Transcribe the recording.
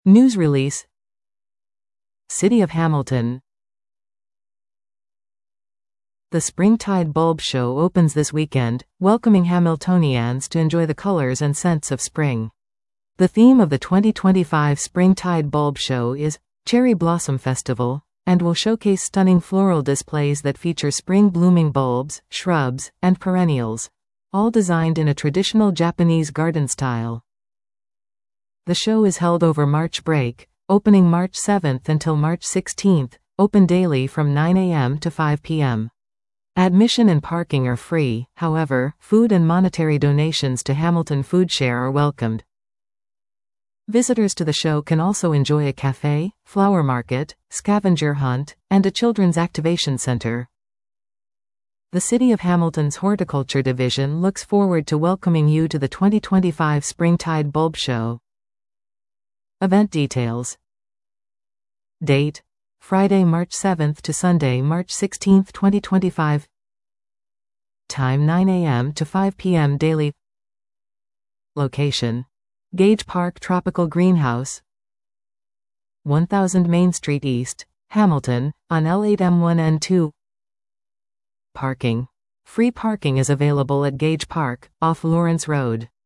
News release. City of Hamilton. The Springtide Bulb Show opens this weekend, welcoming Hamiltonians to enjoy the colors and scents of spring. The theme of the 2025 Springtide Bulb Show is Cherry Blossom Festival, and will showcase stunning floral displays that feature spring blooming bulbs, shrubs, and perennials, all designed in a traditional Japanese garden style. The show is held over March break, opening March 7th until March 16th, open daily from 9 a.m. to 5 p.m. Admission and parking are free, however, food and monetary donations to Hamilton Food Share are welcomed. Visitors to the show can also enjoy a cafe, flower market, scavenger hunt, and a children's activation center. The City of Hamilton's Horticulture Division looks forward to welcoming you to the 2025 Springtide Bulb Show. Event details. Date: Friday, March 7th to Sunday, March 16th, 2025. Time: 9 a.m. to 5 p.m. daily. Location: Gage Park Tropical Greenhouse, 1000 Main Street East, Hamilton, on L8M1N2. Parking: free parking is available at Gage Park, off Lawrence Road.